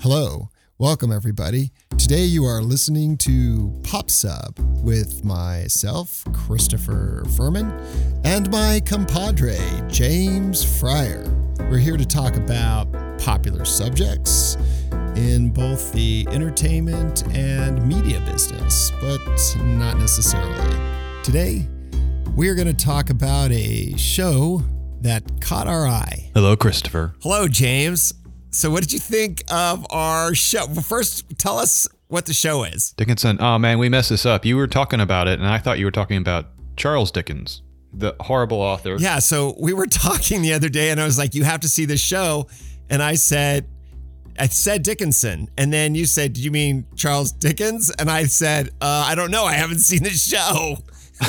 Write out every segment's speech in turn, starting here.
Hello, welcome everybody. Today you are listening to Pop Sub with myself, Christopher Furman, and my compadre, James Fryer. We're here to talk about popular subjects in both the entertainment and media business, but not necessarily. Today, we are going to talk about a show that caught our eye. Hello, Christopher. Hello, James. So what did you think of our show? Well, first, tell us what the show is. Dickinson. Oh, man, we messed this up. You were talking about it, and I thought you were talking about Charles Dickens, the horrible author. Yeah, so we were talking the other day, and I was like, you have to see this show. And I said Dickinson. And then you said, do you mean Charles Dickens? And I said, I don't know. I haven't seen the show.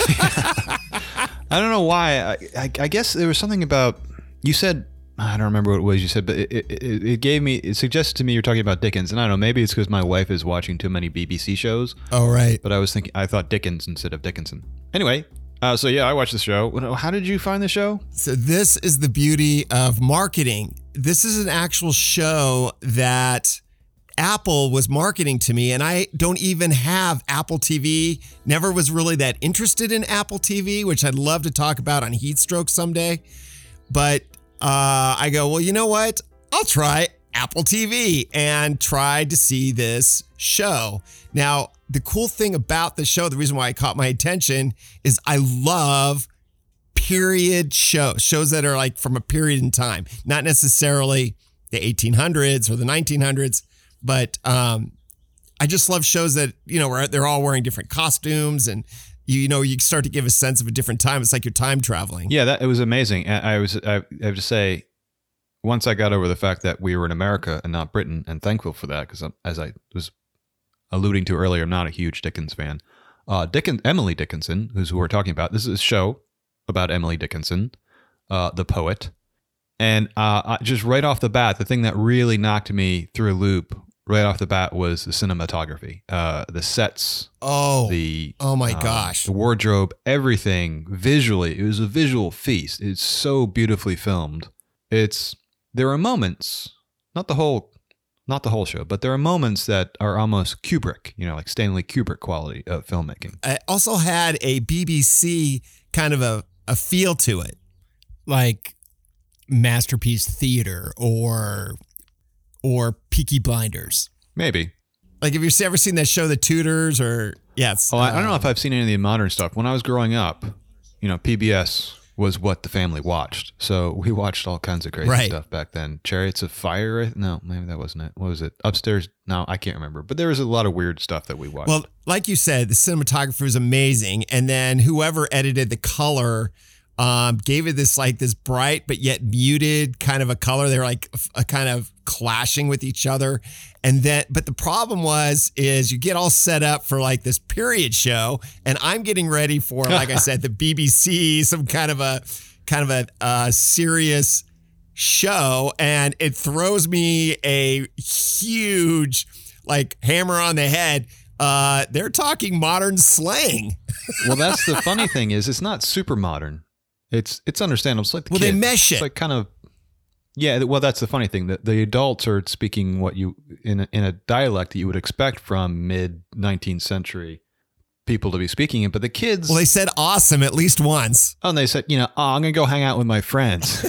I don't know why. I guess there was something about, you said, I don't remember what it was you said, but it suggested to me you're talking about Dickens. And I don't know, maybe it's because my wife is watching too many BBC shows. Oh, right. But I thought Dickens instead of Dickinson. Anyway, so yeah, I watched the show. How did you find the show? So this is the beauty of marketing. This is an actual show that Apple was marketing to me, and I don't even have Apple TV. Never was really that interested in Apple TV, which I'd love to talk about on Heatstroke someday. But I go, well, you know what? I'll try Apple TV and tried to see this show. Now, the cool thing about the show, the reason why it caught my attention is I love period shows that are like from a period in time, not necessarily the 1800s or the 1900s, but I just love shows that, where they're all wearing different costumes and you start to give a sense of a different time. It's like you're time traveling. Yeah, it was amazing. I have to say, once I got over the fact that we were in America and not Britain, and thankful for that, because as I was alluding to earlier, I'm not a huge Dickens fan. Emily Dickinson, who we're talking about, this is a show about Emily Dickinson, the poet. And just right off the bat, the thing that really knocked me through a loop right off the bat was the cinematography, the sets. Oh my gosh. The wardrobe, everything visually. It was a visual feast. It's so beautifully filmed. There are moments, not the whole show, but there are moments that are almost Kubrick, like Stanley Kubrick quality of filmmaking. It also had a BBC kind of a feel to it, like Masterpiece Theater or Peaky Blinders. Maybe. Like, have you ever seen that show, The Tudors, or yes? Oh, I don't know if I've seen any of the modern stuff. When I was growing up, PBS was what the family watched. So we watched all kinds of crazy stuff back then. Chariots of Fire? No, maybe that wasn't it. What was it? Upstairs? No, I can't remember. But there was a lot of weird stuff that we watched. Well, like you said, the cinematography was amazing. And then whoever edited the color gave it this bright but yet muted kind of a color. They were like a kind of clashing with each other. But the problem is you get all set up for like this period show, and I'm getting ready for, like I said, the BBC, some kind of a serious show, and it throws me a huge hammer on the head. They're talking modern slang. Well, that's the funny thing is it's not super modern. It's understandable. It's like the kids. They mesh it. It's like kind of, yeah. Well, that's the funny thing. The adults are speaking what you in a dialect that you would expect from mid 19th century people to be speaking it, but the kids. Well, they said awesome at least once. Oh, and they said, I'm gonna go hang out with my friends.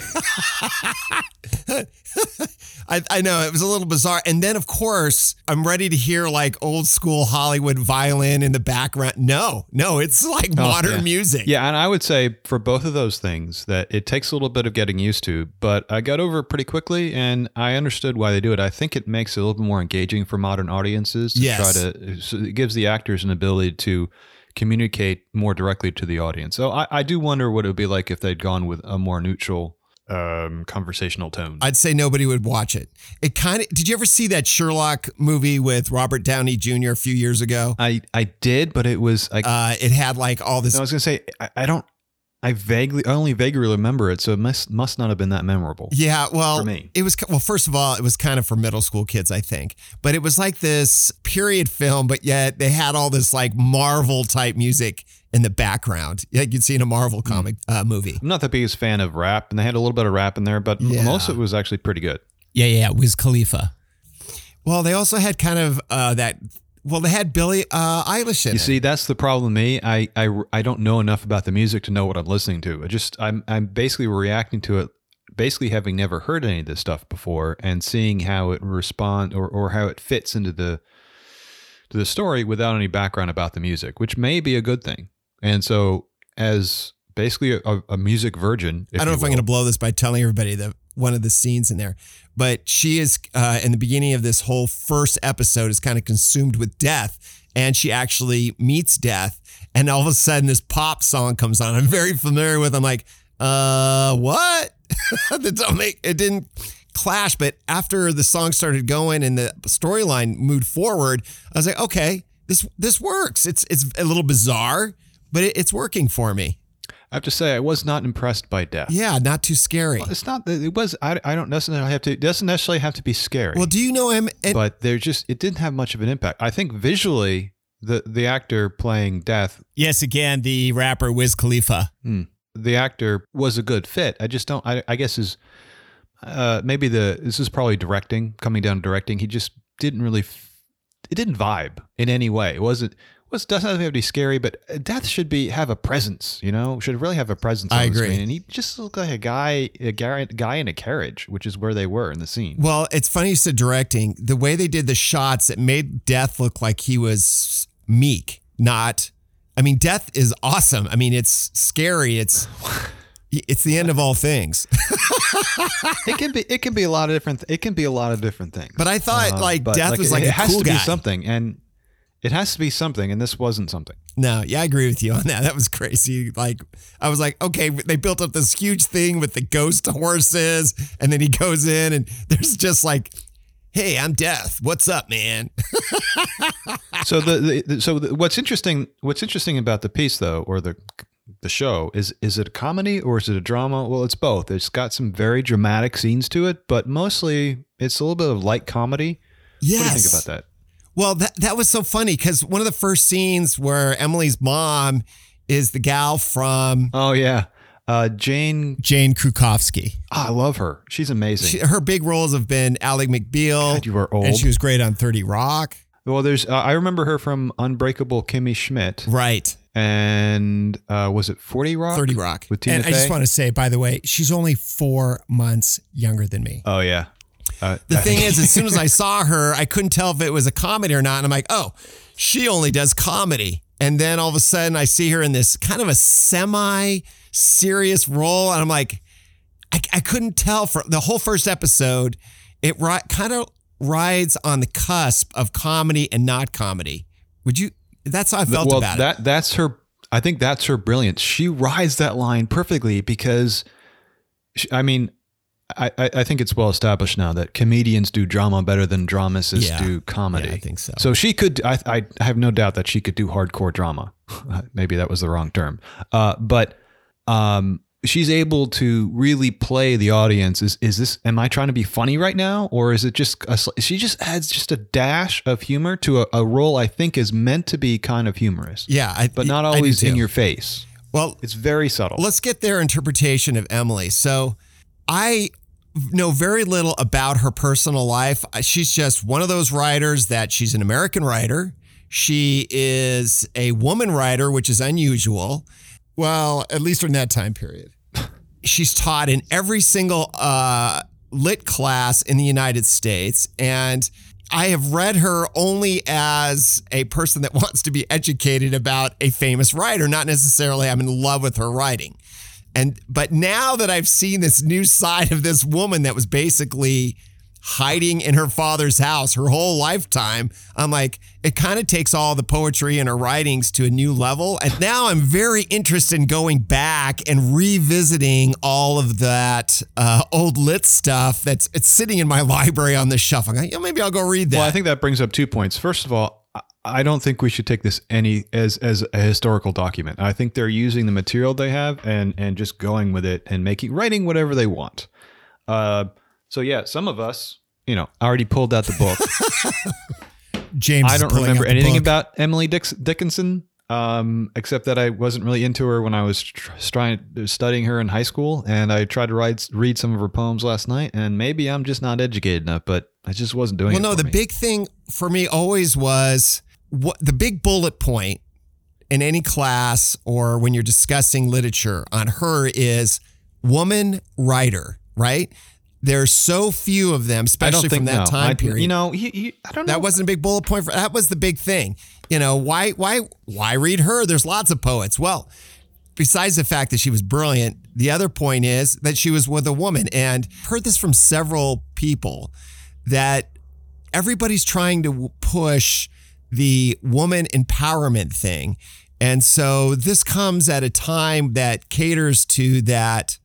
I know, it was a little bizarre. And then, of course, I'm ready to hear old school Hollywood violin in the background. No, it's modern music. Yeah, and I would say for both of those things that it takes a little bit of getting used to, but I got over it pretty quickly and I understood why they do it. I think it makes it a little bit more engaging for modern audiences to so it gives the actors an ability to communicate more directly to the audience. So I do wonder what it would be like if they'd gone with a more neutral conversational tone. I'd say nobody would watch it. Did you ever see that Sherlock movie with Robert Downey Jr. a few years ago? I did, but it was it had all this. I was gonna say I only vaguely remember it, so it must not have been that memorable. Yeah, well, for me. It was, first of all, it was kind of for middle school kids, I think. But it was like this period film, but yet they had all this Marvel type music in the background, like you'd see in a Marvel comic movie. I'm not the biggest fan of rap, and they had a little bit of rap in there, but most of it was actually pretty good. Yeah, Wiz Khalifa. Well, they also had kind of that. Well, they had Billie Eilish in it. You see, that's the problem with me. I don't know enough about the music to know what I'm listening to. I'm basically reacting to it, basically having never heard any of this stuff before, and seeing how it responds or how it fits into the story without any background about the music, which may be a good thing. And so, as basically a music virgin, I don't know if I'm going to blow this by telling everybody that one of the scenes in there, but she is in the beginning of this whole first episode is kind of consumed with death, and she actually meets death, and all of a sudden this pop song comes on. I'm very familiar with. I'm like, what? It didn't clash, but after the song started going and the storyline moved forward, I was like, okay, this works. It's a little bizarre, but it's working for me. I have to say, I was not impressed by death. Yeah, not too scary. Well, it's not. It was. I don't necessarily have to. It doesn't necessarily have to be scary. Well, do you know him? But it didn't have much of an impact. I think visually, the actor playing Death. Yes, again, the rapper Wiz Khalifa. The actor was a good fit. I just don't. I guess this is probably coming down to directing. He just didn't really. It didn't vibe in any way. It wasn't. Doesn't have to be scary, but Death should have a presence, should really have a presence on the screen. And he just looked like a guy in a carriage, which is where they were in the scene. Well, it's funny you said directing. The way they did the shots, it made Death look like he was meek, not. I mean, Death is awesome. I mean, it's scary. It's the end of all things. It can be a lot of different. It can be a lot of different things. But I thought Death was like a cool guy. It has to be something, and it has to be something, and this wasn't something. No, yeah, I agree with you on that. That was crazy. Like, I was like, okay, they built up this huge thing with the ghost horses, and then he goes in, and there's just like, hey, I'm Death. What's up, man? So what's interesting about the piece, though, or the show, is it a comedy or is it a drama? Well, it's both. It's got some very dramatic scenes to it, but mostly it's a little bit of light comedy. Yes. What do you think about that? Well, that was so funny because one of the first scenes where Emily's mom is the gal from... Oh, yeah. Jane Krakowski. Oh, I love her. She's amazing. Her big roles have been Ally McBeal. God, you are old. And she was great on 30 Rock. Well, there's I remember her from Unbreakable Kimmy Schmidt. Right. And was it 40 Rock? 30 Rock. With Tina Fey? I just want to say, by the way, she's only 4 months younger than me. Oh, yeah. The thing is, as soon as I saw her, I couldn't tell if it was a comedy or not. And I'm like, oh, she only does comedy. And then all of a sudden I see her in this kind of a semi-serious role. And I'm like, I couldn't tell for the whole first episode. It kind of rides on the cusp of comedy and not comedy. That's how I felt about it. That's her. I think that's her brilliance. She rides that line perfectly because, I think it's well established now that comedians do drama better than dramatists do comedy. Yeah, I think so. So she could, I have no doubt that she could do hardcore drama. Maybe that was the wrong term. But she's able to really play the audience. Am I trying to be funny right now? Or is it just, she just adds just a dash of humor to a role I think is meant to be kind of humorous. Yeah. But not always in your face. Well, it's very subtle. Let's get their interpretation of Emily. So I know very little about her personal life. She's just one of those writers that she's an American writer. She is a woman writer, which is unusual. Well, at least in that time period. She's taught in every single lit class in the United States. And I have read her only as a person that wants to be educated about a famous writer, not necessarily I'm in love with her writing. But now that I've seen this new side of this woman that was basically hiding in her father's house her whole lifetime, I'm like, it kind of takes all the poetry in her writings to a new level. And now I'm very interested in going back and revisiting all of that old lit stuff it's sitting in my library on the shelf. I'm like, maybe I'll go read that. Well, I think that brings up 2 points. First of all, I don't think we should take this as a historical document. I think they're using the material they have and just going with it and writing whatever they want. So yeah, some of us, already pulled out the book. James, I don't remember anything about Emily Dickinson, except that I wasn't really into her when I was studying her in high school, and I tried to read some of her poems last night, and maybe I'm just not educated enough, but I just wasn't doing it. Well, no, the big thing for me always was what the big bullet point in any class or when you're discussing literature on her is woman writer, right? There's so few of them, especially from that time period. You know, I don't know. That wasn't a big bullet point that was the big thing. You know, why read her? There's lots of poets. Well, besides the fact that she was brilliant, the other point is that she was with a woman. And I've heard this from several people that everybody's trying to push the woman empowerment thing. And so this comes at a time that caters to that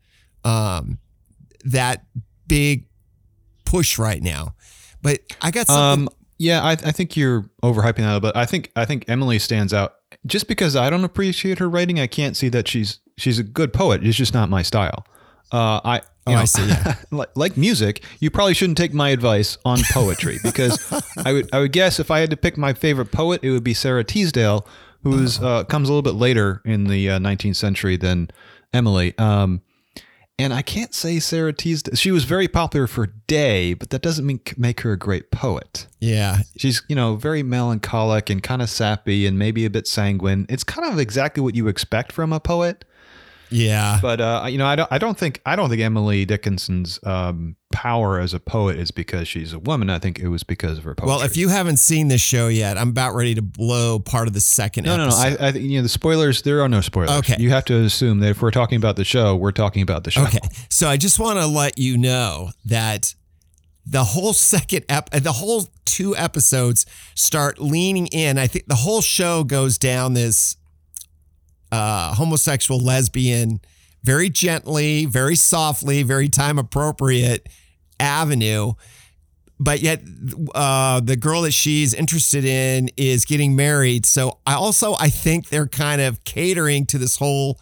big push right now. But I got something. Yeah, I think you're overhyping that, but I think Emily stands out just because I don't appreciate her writing. I can't see that she's a good poet. It's just not my style. I see. Yeah. like music, you probably shouldn't take my advice on poetry because I would guess if I had to pick my favorite poet, it would be Sarah Teasdale, who's comes a little bit later in the 19th century than Emily. And I can't say Sarah Teasdale. She was very popular for a day, but that doesn't make her a great poet. Yeah. She's, very melancholic and kind of sappy and maybe a bit sanguine. It's kind of exactly what you expect from a poet. Yeah. But I don't think Emily Dickinson's power as a poet is because she's a woman. I think it was because of her poetry. Well, if you haven't seen this show yet, I'm about ready to blow part of the second episode. No. I think the spoilers. There are no spoilers. Okay. You have to assume that if we're talking about the show, we're talking about the show. Okay. So I just want to let you know that the whole the whole 2 episodes start leaning in. I think the whole show goes down this homosexual, lesbian, very gently, very softly, very time appropriate avenue. But yet the girl that she's interested in is getting married. So I think they're kind of catering to this whole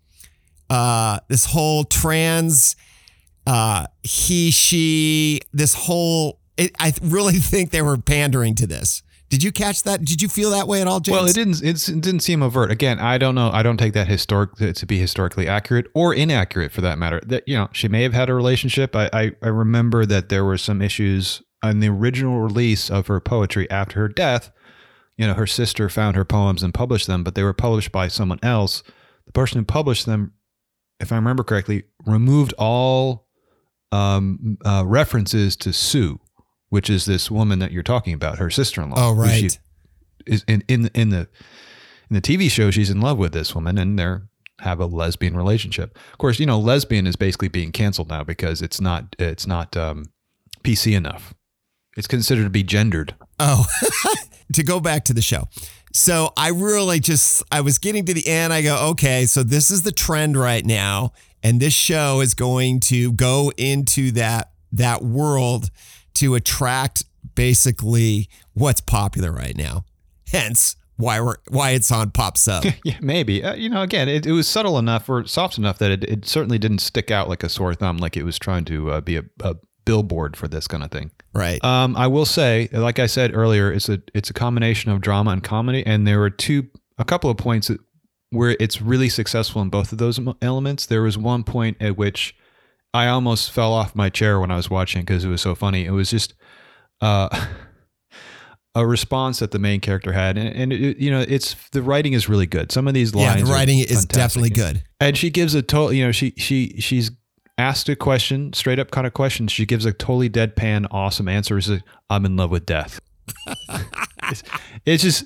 trans he, she, this whole, I really think they were pandering to this. Did you catch that? Did you feel that way at all, James? Well, it didn't seem overt. Again, I don't know. I don't take that to be historically accurate or inaccurate for that matter. That, she may have had a relationship. I remember that there were some issues on the original release of her poetry after her death. Her sister found her poems and published them, but they were published by someone else. The person who published them, if I remember correctly, removed all references to Sue, which is this woman that you're talking about, her sister-in-law. Oh, right. She is in the TV show, she's in love with this woman, and they have a lesbian relationship. Of course, lesbian is basically being canceled now because it's not PC enough. It's considered to be gendered. Oh, to go back to the show. So I was getting to the end. I go, okay, so this is the trend right now, and this show is going to go into that world to attract basically what's popular right now. Hence why it's on Pop Sub. Yeah, maybe. Again, it was subtle enough or soft enough that it certainly didn't stick out like a sore thumb, like it was trying to be a billboard for this kind of thing. Right. I will say, like I said earlier, it's a combination of drama and comedy, and there were a couple of points where it's really successful in both of those elements. There was one point at which I almost fell off my chair when I was watching because it was so funny. It was just a response that the main character had, and it's the writing is really good. Some of these lines, the writing is fantastic. definitely good. And she gives a total, she's asked a question, straight up kind of question. She gives a totally deadpan, awesome answer. It's like, I'm in love with death. it's just.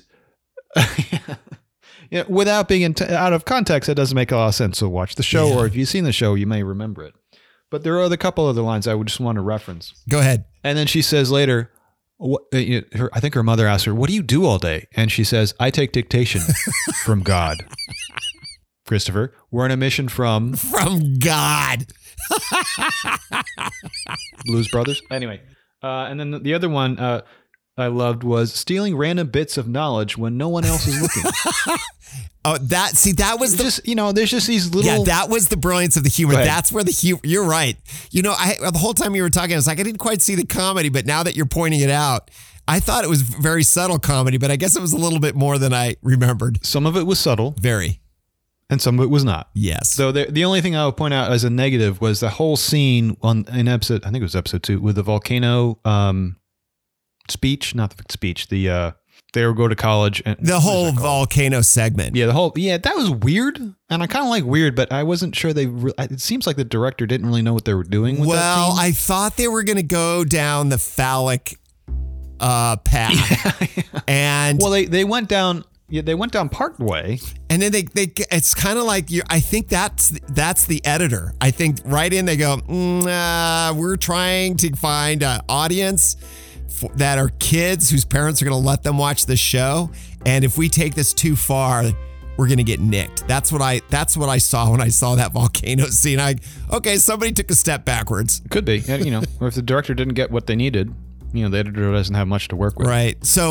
Without being out of context, that doesn't make a lot of sense. So watch the show, or if you've seen the show, you may remember it. But there are a couple other lines I would just want to reference. Go ahead. And then she says later, I think her mother asked her, "What do you do all day?" And she says, "I take dictation from God." Christopher, we're on a mission from God. Blues Brothers. Anyway, and then the other one I loved was stealing random bits of knowledge when no one else is looking. That was there's just these little. Yeah, that was the brilliance of the humor. That's where the humor. You're right. The whole time you were talking, I was like, I didn't quite see the comedy, but now that you're pointing it out, I thought it was very subtle comedy, but I guess it was a little bit more than I remembered. Some of it was subtle, very, and some of it was not. Yes. So the only thing I would point out as a negative was the whole scene in episode, I think it was episode 2, with the volcano speech, not the speech, the they would go to college and the whole volcano segment. Yeah, that was weird, and I kind of like weird, but I wasn't sure it seems like the director didn't really know what they were doing with that scene. I thought they were going to go down the phallic path. Yeah. And well, they went down. Yeah, they went down part way, and then they it's kind of like I think that's the editor. I think right in they go, we're trying to find an audience that are kids whose parents are going to let them watch the show, and if we take this too far, we're going to get nicked. That's what I saw when I saw that volcano scene. Somebody took a step backwards. Could be, or if the director didn't get what they needed, the editor doesn't have much to work with. Right. So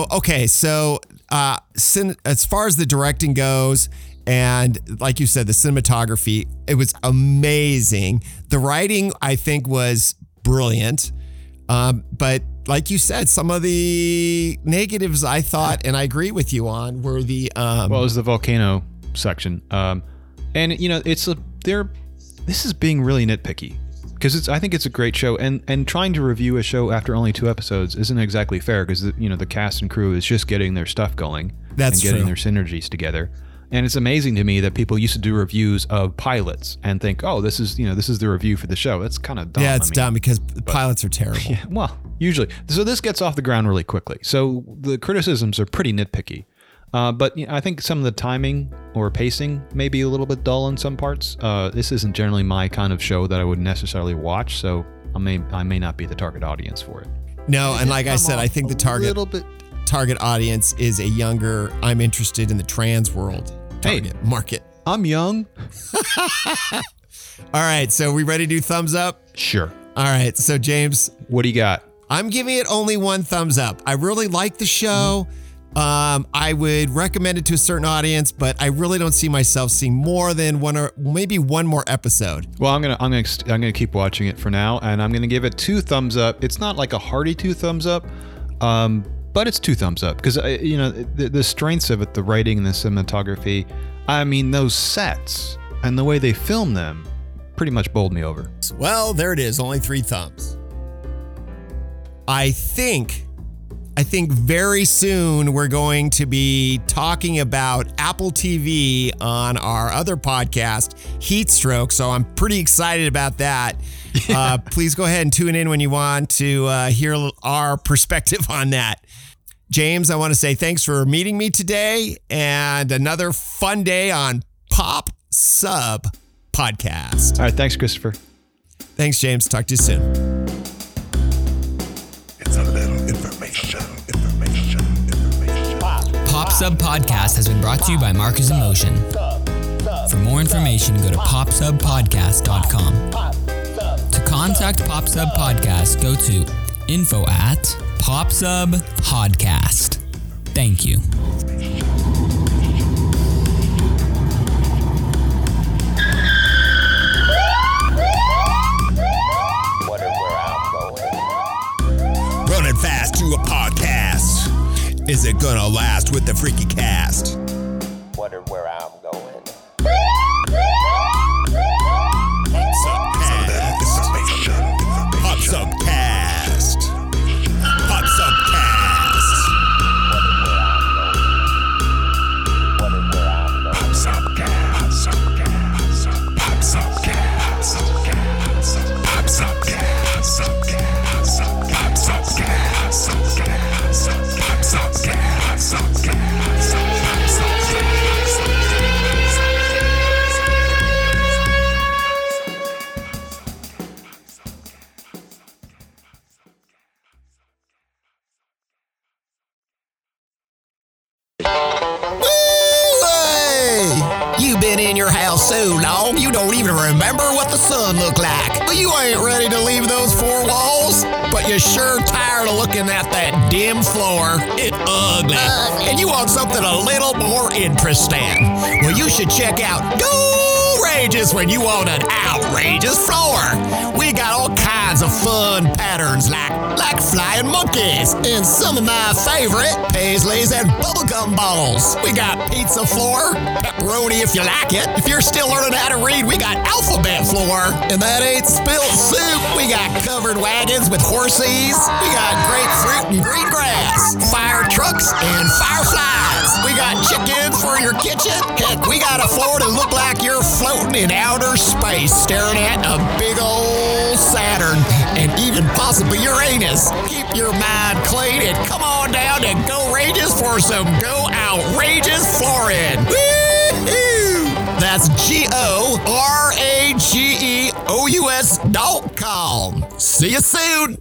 as far as the directing goes, and like you said, the cinematography, it was amazing. The writing, I think, was brilliant. But like you said, some of the negatives I thought, and I agree with you on, were the it was the volcano section. And this is being really nitpicky, because I think it's a great show, and trying to review a show after only 2 episodes isn't exactly fair, because the cast and crew is just getting their stuff going. That's and getting true. their synergies together. And it's amazing to me that people used to do reviews of pilots and think, oh, this is the review for the show. That's kind of dumb. Yeah, it's dumb because pilots are terrible. Yeah, well, usually. So this gets off the ground really quickly. So the criticisms are pretty nitpicky. But I think some of the timing or pacing may be a little bit dull in some parts. This isn't generally my kind of show that I would necessarily watch, so I may not be the target audience for it. No, and like I said, I think the target audience is a younger, I'm interested in the trans world market. I'm young. All right, so we ready to do thumbs up? Sure. All right, so James, what do you got? I'm giving it only 1 thumbs up. I really like the show. I would recommend it to a certain audience, but I really don't see myself seeing more than one or maybe one more episode. Well, I'm gonna keep watching it for now, and I'm gonna give it 2 thumbs up. It's not like a hearty 2 thumbs up, but it's 2 thumbs up because the strengths of it, the writing and the cinematography. I mean, those sets and the way they film them, pretty much bowled me over. Well, there it is, only 3 thumbs. I think very soon we're going to be talking about Apple TV on our other podcast, Heatstroke. So I'm pretty excited about that. Please go ahead and tune in when you want to hear our perspective on that. James, I want to say thanks for meeting me today, and another fun day on Pop Sub Podcast. All right. Thanks, Christopher. Thanks, James. Talk to you soon. It's a little information. Pop Sub Podcast has been brought to you by Marcus in Motion. For more information, go to popsubpodcast.com. To contact Pop Sub Podcast, go to info@popsubpodcast. Thank you. Running fast to a podcast. Is it gonna last with the freaky cast? Wonder where I'm going. Pop Subcast. Pop Subcast. Wonder where I'm going. Pop Subcast. Pop Subcast. Pop Subcast. Pop You've been in your house so long, you don't even remember what the sun looked like. But you ain't ready to leave those 4 walls. But you're sure tired of looking at that dim floor. It's ugly. And you want something a little more interesting. Well, you should check out Go Rageous when you want an outrageous floor. We got all kinds kinds of fun patterns like flying monkeys, and some of my favorite paisleys and bubblegum balls. We got pizza floor, pepperoni if you like it. If you're still learning how to read, we got alphabet floor. And that ain't spilt soup. We got covered wagons with horses. We got grapefruit and green grass, fire trucks and fireflies. We got chickens for your kitchen. Heck, we got a floor to look like you're floating in outer space, staring at a big old Saturn and even possibly Uranus. Keep your mind clean and come on down to Go Rages for some Go Outrageous flooring. Woo-hoo! That's GORAGEOUS.com. See you soon.